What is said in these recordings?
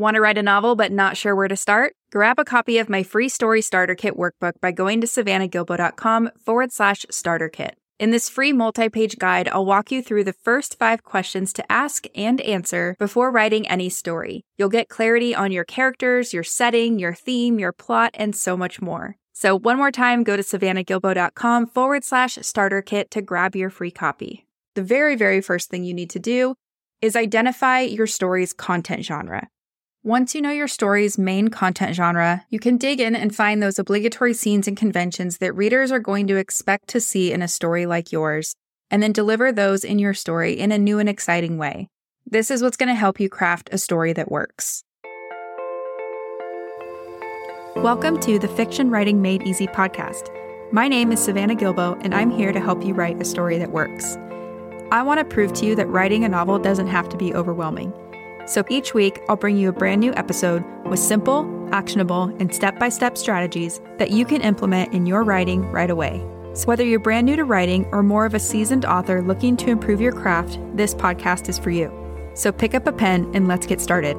Want to write a novel but not sure where to start? Grab a copy of my free story starter kit workbook by going to savannahgilbo.com/starter kit. In this free multi-page guide, I'll walk you through the first 5 questions to ask and answer before writing any story. You'll get clarity on your characters, your setting, your theme, your plot, and so much more. So one more time, go to savannahgilbo.com/starter kit to grab your free copy. The very, very first thing you need to do is identify your story's content genre. Once you know your story's main content genre, you can dig in and find those obligatory scenes and conventions that readers are going to expect to see in a story like yours, and then deliver those in your story in a new and exciting way. This is what's going to help you craft a story that works. Welcome to the Fiction Writing Made Easy podcast. My name is Savannah Gilbo, and I'm here to help you write a story that works. I want to prove to you that writing a novel doesn't have to be overwhelming. So each week, I'll bring you a brand new episode with simple, actionable, and step-by-step strategies that you can implement in your writing right away. So whether you're brand new to writing or more of a seasoned author looking to improve your craft, this podcast is for you. So pick up a pen and let's get started.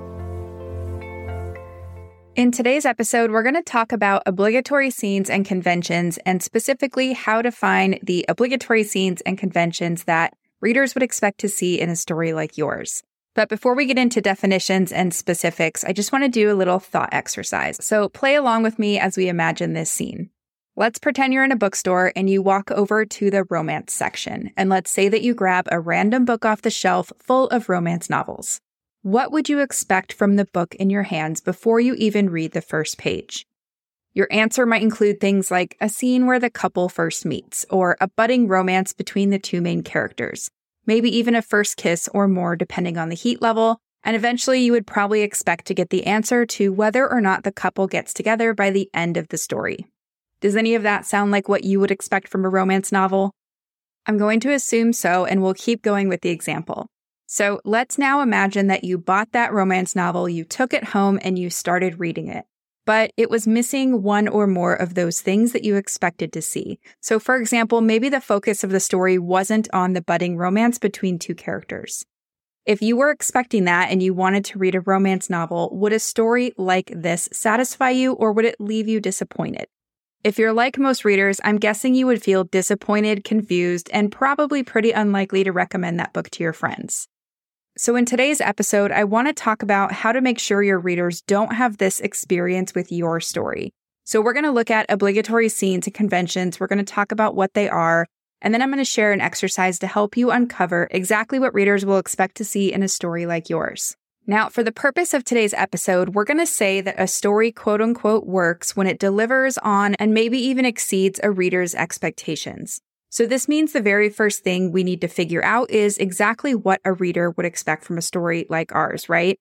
In today's episode, we're going to talk about obligatory scenes and conventions, and specifically how to find the obligatory scenes and conventions that readers would expect to see in a story like yours. But before we get into definitions and specifics, I just want to do a little thought exercise. So play along with me as we imagine this scene. Let's pretend you're in a bookstore and you walk over to the romance section. And let's say that you grab a random book off the shelf full of romance novels. What would you expect from the book in your hands before you even read the first page? Your answer might include things like a scene where the couple first meets, or a budding romance between the 2 main characters. Maybe even a first kiss or more depending on the heat level, and eventually you would probably expect to get the answer to whether or not the couple gets together by the end of the story. Does any of that sound like what you would expect from a romance novel? I'm going to assume so, and we'll keep going with the example. So let's now imagine that you bought that romance novel, you took it home, and you started reading it. But it was missing one or more of those things that you expected to see. So for example, maybe the focus of the story wasn't on the budding romance between 2 characters. If you were expecting that and you wanted to read a romance novel, would a story like this satisfy you, or would it leave you disappointed? If you're like most readers, I'm guessing you would feel disappointed, confused, and probably pretty unlikely to recommend that book to your friends. So in today's episode, I want to talk about how to make sure your readers don't have this experience with your story. So we're going to look at obligatory scenes and conventions. We're going to talk about what they are, and then I'm going to share an exercise to help you uncover exactly what readers will expect to see in a story like yours. Now, for the purpose of today's episode, we're going to say that a story quote-unquote works when it delivers on and maybe even exceeds a reader's expectations. So this means the very first thing we need to figure out is exactly what a reader would expect from a story like ours, right?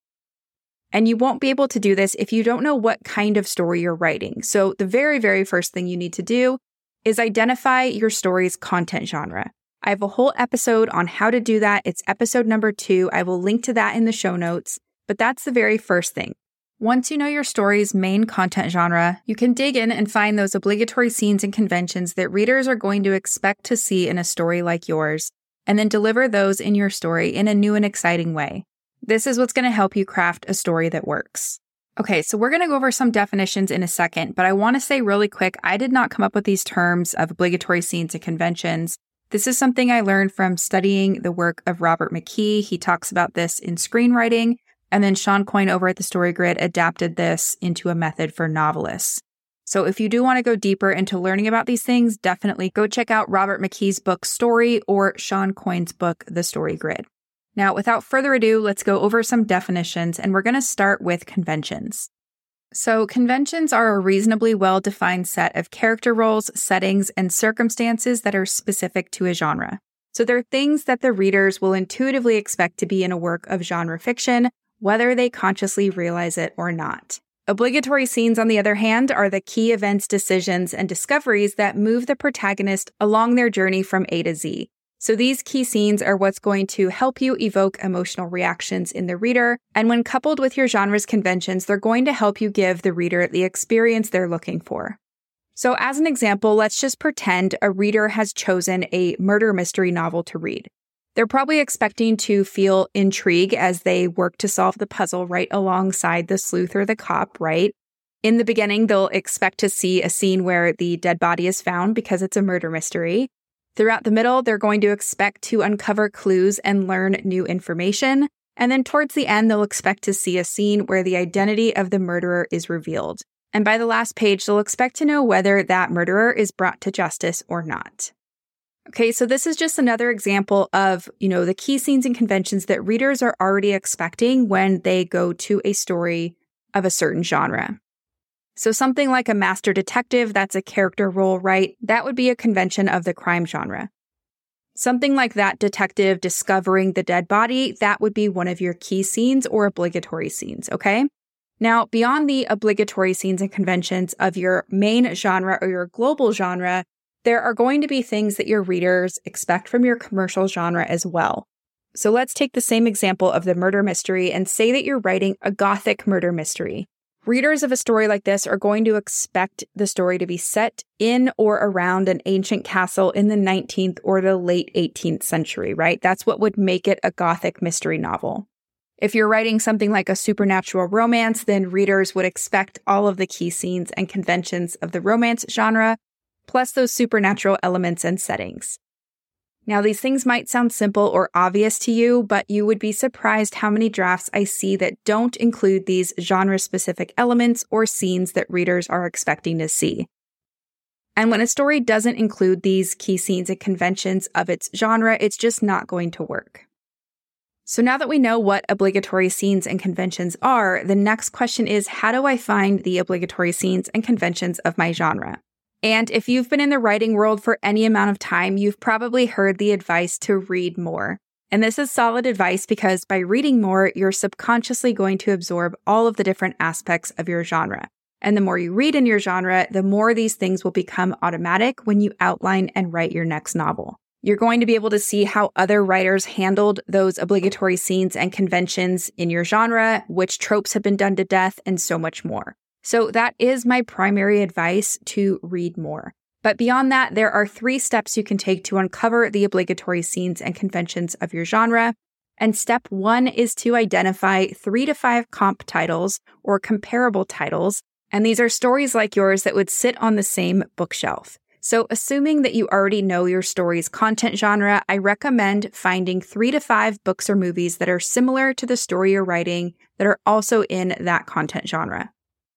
And you won't be able to do this if you don't know what kind of story you're writing. So the very, very first thing you need to do is identify your story's content genre. I have a whole episode on how to do that. It's episode number 2. I will link to that in the show notes, but that's the very first thing. Once you know your story's main content genre, you can dig in and find those obligatory scenes and conventions that readers are going to expect to see in a story like yours, and then deliver those in your story in a new and exciting way. This is what's going to help you craft a story that works. Okay, so we're going to go over some definitions in a second, but I want to say really quick, I did not come up with these terms of obligatory scenes and conventions. This is something I learned from studying the work of Robert McKee. He talks about this in screenwriting. And then Sean Coyne over at the Story Grid adapted this into a method for novelists. So if you do want to go deeper into learning about these things, definitely go check out Robert McKee's book Story or Sean Coyne's book The Story Grid. Now, without further ado, let's go over some definitions, and we're going to start with conventions. So conventions are a reasonably well-defined set of character roles, settings, and circumstances that are specific to a genre. So they're things that the readers will intuitively expect to be in a work of genre fiction, whether they consciously realize it or not. Obligatory scenes, on the other hand, are the key events, decisions, and discoveries that move the protagonist along their journey from A to Z. So these key scenes are what's going to help you evoke emotional reactions in the reader, and when coupled with your genre's conventions, they're going to help you give the reader the experience they're looking for. So as an example, let's just pretend a reader has chosen a murder mystery novel to read. They're probably expecting to feel intrigue as they work to solve the puzzle right alongside the sleuth or the cop, right? In the beginning, they'll expect to see a scene where the dead body is found because it's a murder mystery. Throughout the middle, they're going to expect to uncover clues and learn new information. And then towards the end, they'll expect to see a scene where the identity of the murderer is revealed. And by the last page, they'll expect to know whether that murderer is brought to justice or not. Okay, so this is just another example of, the key scenes and conventions that readers are already expecting when they go to a story of a certain genre. So something like a master detective, that's a character role, right? That would be a convention of the crime genre. Something like that detective discovering the dead body, that would be one of your key scenes or obligatory scenes, okay? Now, beyond the obligatory scenes and conventions of your main genre or your global genre, there are going to be things that your readers expect from your commercial genre as well. So let's take the same example of the murder mystery and say that you're writing a gothic murder mystery. Readers of a story like this are going to expect the story to be set in or around an ancient castle in the 19th or the late 18th century, right? That's what would make it a gothic mystery novel. If you're writing something like a supernatural romance, then readers would expect all of the key scenes and conventions of the romance genre, plus those supernatural elements and settings. Now, these things might sound simple or obvious to you, but you would be surprised how many drafts I see that don't include these genre-specific elements or scenes that readers are expecting to see. And when a story doesn't include these key scenes and conventions of its genre, it's just not going to work. So now that we know what obligatory scenes and conventions are, the next question is, how do I find the obligatory scenes and conventions of my genre? And if you've been in the writing world for any amount of time, you've probably heard the advice to read more. And this is solid advice because by reading more, you're subconsciously going to absorb all of the different aspects of your genre. And the more you read in your genre, the more these things will become automatic when you outline and write your next novel. You're going to be able to see how other writers handled those obligatory scenes and conventions in your genre, which tropes have been done to death, and so much more. So that is my primary advice, to read more. But beyond that, there are 3 steps you can take to uncover the obligatory scenes and conventions of your genre. And step 1 is to identify 3 to 5 comp titles or comparable titles. And these are stories like yours that would sit on the same bookshelf. So assuming that you already know your story's content genre, I recommend finding 3 to 5 books or movies that are similar to the story you're writing that are also in that content genre.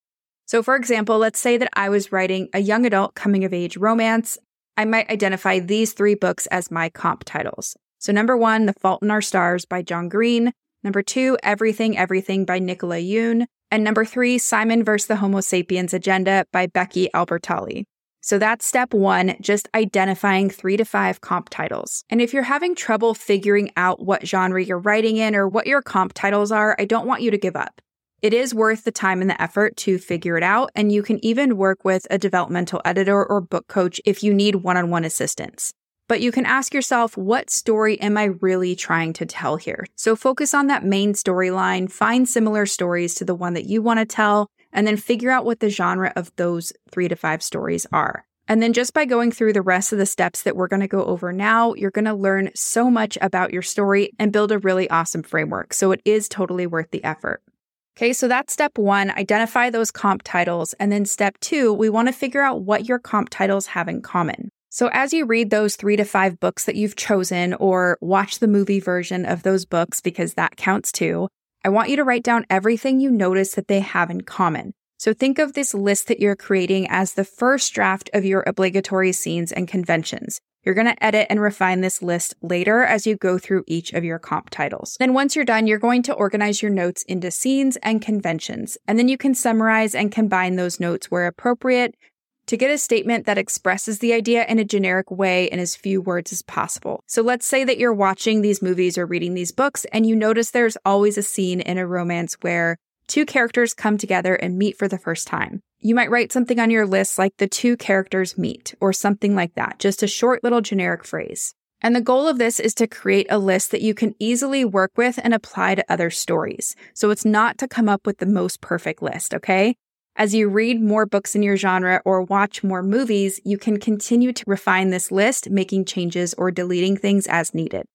So for example, let's say that I was writing a young adult coming-of-age romance. I might identify these 3 books as my comp titles. So number 1, The Fault in Our Stars by John Green. Number 2, Everything, Everything by Nicola Yoon. And number 3, Simon vs. the Homo Sapiens Agenda by Becky Albertalli. So that's step 1, just identifying 3 to 5 comp titles. And if you're having trouble figuring out what genre you're writing in or what your comp titles are, I don't want you to give up. It is worth the time and the effort to figure it out, and you can even work with a developmental editor or book coach if you need one-on-one assistance. But you can ask yourself, what story am I really trying to tell here? So focus on that main storyline, find similar stories to the one that you want to tell, and then figure out what the genre of those 3 to 5 stories are. And then just by going through the rest of the steps that we're going to go over now, you're going to learn so much about your story and build a really awesome framework. So it is totally worth the effort. Okay, so that's step 1, identify those comp titles. And then step 2, we want to figure out what your comp titles have in common. So as you read those 3 to 5 books that you've chosen, or watch the movie version of those books, because that counts too, I want you to write down everything you notice that they have in common. So think of this list that you're creating as the first draft of your obligatory scenes and conventions. You're going to edit and refine this list later as you go through each of your comp titles. Then once you're done, you're going to organize your notes into scenes and conventions. And then you can summarize and combine those notes where appropriate to get a statement that expresses the idea in a generic way in as few words as possible. So let's say that you're watching these movies or reading these books and you notice there's always a scene in a romance where 2 characters come together and meet for the first time. You might write something on your list like the 2 characters meet or something like that, just a short little generic phrase. And the goal of this is to create a list that you can easily work with and apply to other stories. So it's not to come up with the most perfect list, okay? As you read more books in your genre or watch more movies, you can continue to refine this list, making changes or deleting things as needed.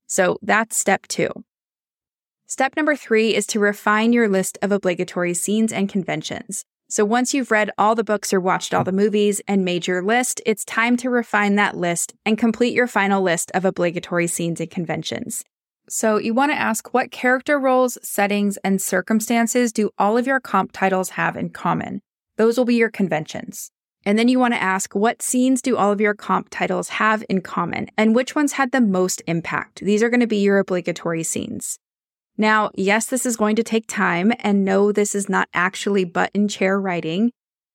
So that's step 2. Step number 3 is to refine your list of obligatory scenes and conventions. So once you've read all the books or watched all the movies and made your list, it's time to refine that list and complete your final list of obligatory scenes and conventions. So you want to ask, what character roles, settings, and circumstances do all of your comp titles have in common? Those will be your conventions. And then you want to ask, what scenes do all of your comp titles have in common? And which ones had the most impact? These are going to be your obligatory scenes. Now, yes, this is going to take time, and no, this is not actually button chair writing.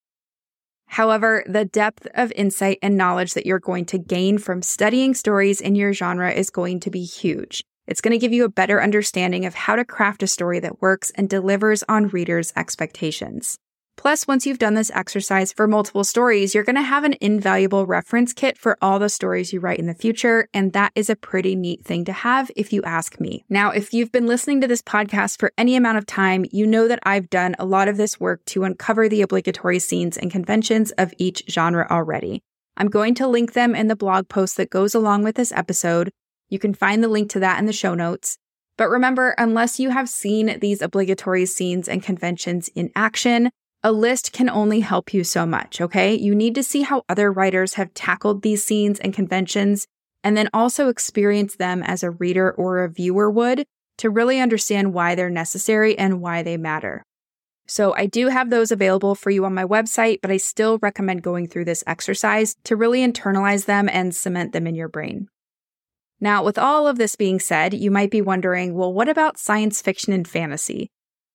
However, the depth of insight and knowledge that you're going to gain from studying stories in your genre is going to be huge. It's going to give you a better understanding of how to craft a story that works and delivers on readers' expectations. Plus, once you've done this exercise for multiple stories, you're going to have an invaluable reference kit for all the stories you write in the future, and that is a pretty neat thing to have if you ask me. Now, if you've been listening to this podcast for any amount of time, you know that I've done a lot of this work to uncover the obligatory scenes and conventions of each genre already. I'm going to link them in the blog post that goes along with this episode. You can find the link to that in the show notes. But remember, unless you have seen these obligatory scenes and conventions in action, a list can only help you so much, okay? You need to see how other writers have tackled these scenes and conventions, and then also experience them as a reader or a viewer would to really understand why they're necessary and why they matter. So I do have those available for you on my website, but I still recommend going through this exercise to really internalize them and cement them in your brain. Now, with all of this being said, you might be wondering, well, what about science fiction and fantasy?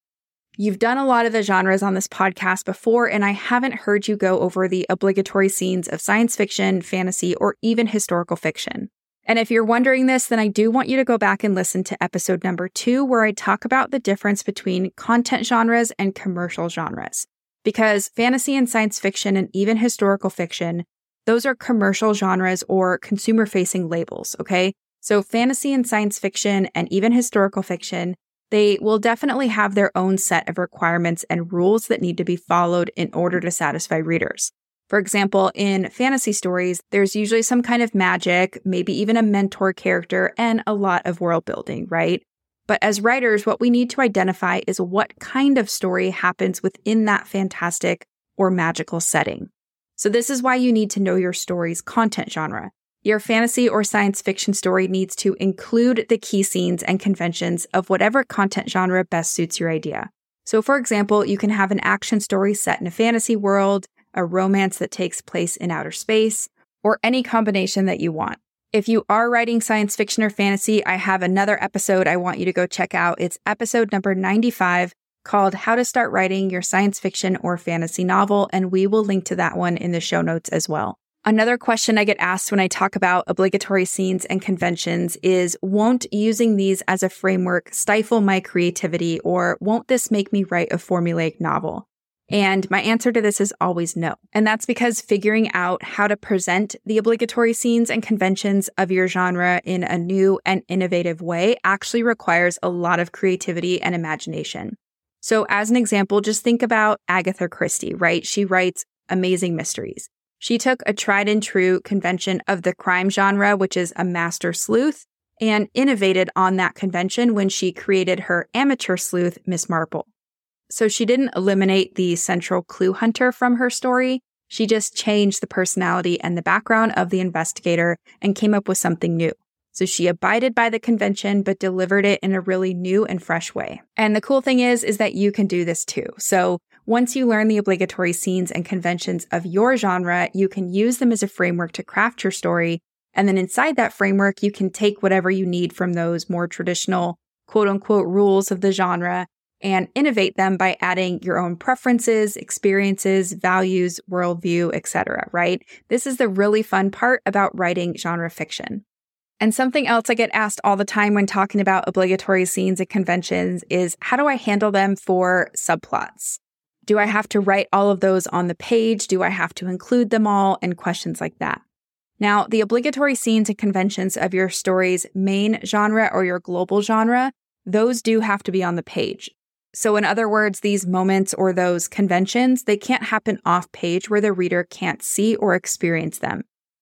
You've done a lot of the genres on this podcast before, and I haven't heard you go over the obligatory scenes of science fiction, fantasy, or even historical fiction. And if you're wondering this, then I do want you to go back and listen to episode number 2, where I talk about the difference between content genres and commercial genres. Because fantasy and science fiction and even historical fiction, those are commercial genres or consumer-facing labels, okay? So fantasy and science fiction and even historical fiction, they will definitely have their own set of requirements and rules that need to be followed in order to satisfy readers. For example, in fantasy stories, there's usually some kind of magic, maybe even a mentor character, and a lot of world building, right? But as writers, what we need to identify is what kind of story happens within that fantastic or magical setting. So this is why you need to know your story's content genre. Your fantasy or science fiction story needs to include the key scenes and conventions of whatever content genre best suits your idea. So for example, you can have an action story set in a fantasy world, a romance that takes place in outer space, or any combination that you want. If you are writing science fiction or fantasy, I have another episode I want you to go check out. It's episode number 95 called How to Start Writing Your Science Fiction or Fantasy Novel, and we will link to that one in the show notes as well. Another question I get asked when I talk about obligatory scenes and conventions is, won't using these as a framework stifle my creativity, or won't this make me write a formulaic novel? And my answer to this is always no. And that's because figuring out how to present the obligatory scenes and conventions of your genre in a new and innovative way actually requires a lot of creativity and imagination. So as an example, just think about Agatha Christie, right? She writes amazing mysteries. She took a tried and true convention of the crime genre, which is a master sleuth, and innovated on that convention when she created her amateur sleuth, Miss Marple. So she didn't eliminate the central clue hunter from her story. She just changed the personality and the background of the investigator and came up with something new. So she abided by the convention, but delivered it in a really new and fresh way. And the cool thing is that you can do this too. So once you learn the obligatory scenes and conventions of your genre, you can use them as a framework to craft your story. And then inside that framework, you can take whatever you need from those more traditional quote unquote rules of the genre and innovate them by adding your own preferences, experiences, values, worldview, etc., right? This is the really fun part about writing genre fiction. And something else I get asked all the time when talking about obligatory scenes and conventions is, how do I handle them for subplots? Do I have to write all of those on the page? Do I have to include them all? And questions like that. Now, the obligatory scenes and conventions of your story's main genre or your global genre, those do have to be on the page. So in other words, these moments or those conventions, they can't happen off page where the reader can't see or experience them.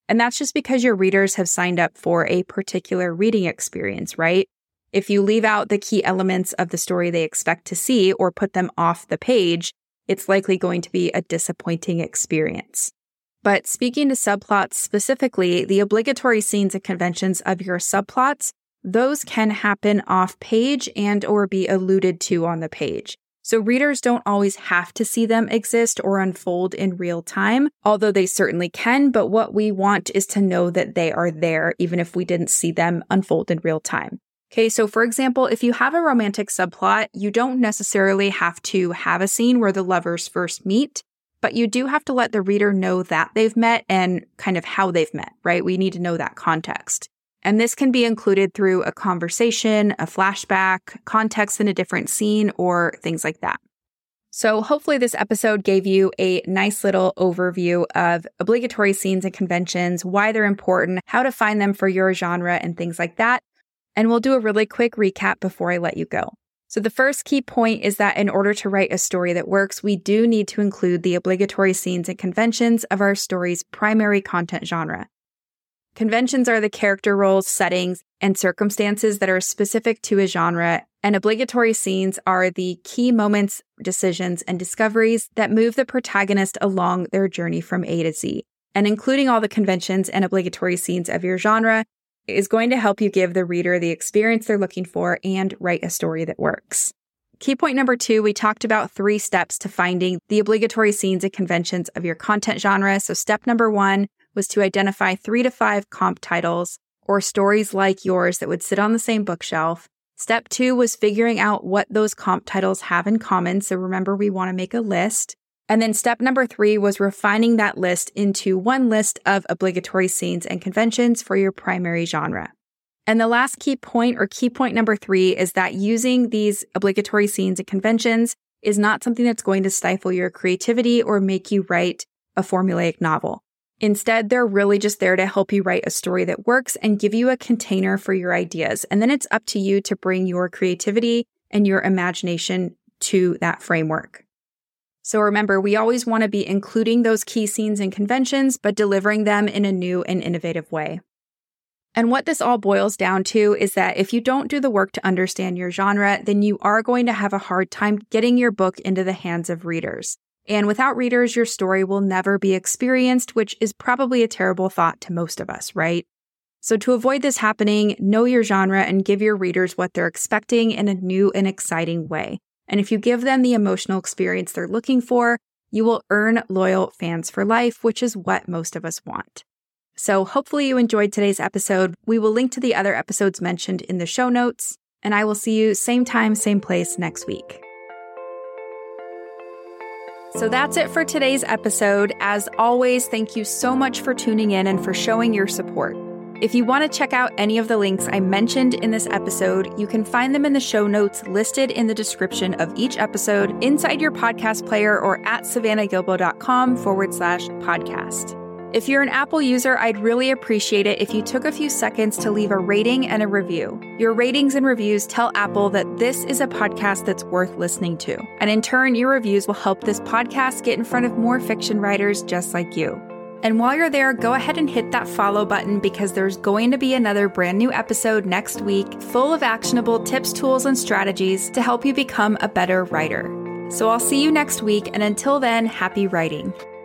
And that's just because your readers have signed up for a particular reading experience, right? If you leave out the key elements of the story they expect to see or put them off the page, it's likely going to be a disappointing experience. But speaking to subplots specifically, the obligatory scenes and conventions of your subplots, those can happen off page and or be alluded to on the page. So readers don't always have to see them exist or unfold in real time, although they certainly can, but what we want is to know that they are there, even if we didn't see them unfold in real time. Okay, so for example, if you have a romantic subplot, you don't necessarily have to have a scene where the lovers first meet, but you do have to let the reader know that they've met and kind of how they've met, right? We need to know that context. And this can be included through a conversation, a flashback, context in a different scene, or things like that. So hopefully this episode gave you a nice little overview of obligatory scenes and conventions, why they're important, how to find them for your genre, and things like that. And we'll do a really quick recap before I let you go. So the first key point is that in order to write a story that works, we do need to include the obligatory scenes and conventions of our story's primary content genre. Conventions are the character roles, settings, and circumstances that are specific to a genre, and obligatory scenes are the key moments, decisions, and discoveries that move the protagonist along their journey from A to Z. And including all the conventions and obligatory scenes of your genre is going to help you give the reader the experience they're looking for and write a story that works. Key point number 2, we talked about 3 steps to finding the obligatory scenes and conventions of your content genre. So step number 1 was to identify 3 to 5 comp titles or stories like yours that would sit on the same bookshelf. Step 2 was figuring out what those comp titles have in common. So remember, we want to make a list. And then step number 3 was refining that list into one list of obligatory scenes and conventions for your primary genre. And the last key point, or key point number 3, is that using these obligatory scenes and conventions is not something that's going to stifle your creativity or make you write a formulaic novel. Instead, they're really just there to help you write a story that works and give you a container for your ideas. And then it's up to you to bring your creativity and your imagination to that framework. So remember, we always want to be including those key scenes and conventions, but delivering them in a new and innovative way. And what this all boils down to is that if you don't do the work to understand your genre, then you are going to have a hard time getting your book into the hands of readers. And without readers, your story will never be experienced, which is probably a terrible thought to most of us, right? So to avoid this happening, know your genre and give your readers what they're expecting in a new and exciting way. And if you give them the emotional experience they're looking for, you will earn loyal fans for life, which is what most of us want. So hopefully you enjoyed today's episode. We will link to the other episodes mentioned in the show notes, and I will see you same time, same place next week. So that's it for today's episode. As always, thank you so much for tuning in and for showing your support. If you want to check out any of the links I mentioned in this episode, you can find them in the show notes listed in the description of each episode inside your podcast player or at savannahgilbo.com/podcast. If you're an Apple user, I'd really appreciate it if you took a few seconds to leave a rating and a review. Your ratings and reviews tell Apple that this is a podcast that's worth listening to. And in turn, your reviews will help this podcast get in front of more fiction writers just like you. And while you're there, go ahead and hit that follow button because there's going to be another brand new episode next week full of actionable tips, tools, and strategies to help you become a better writer. So I'll see you next week, and until then, happy writing.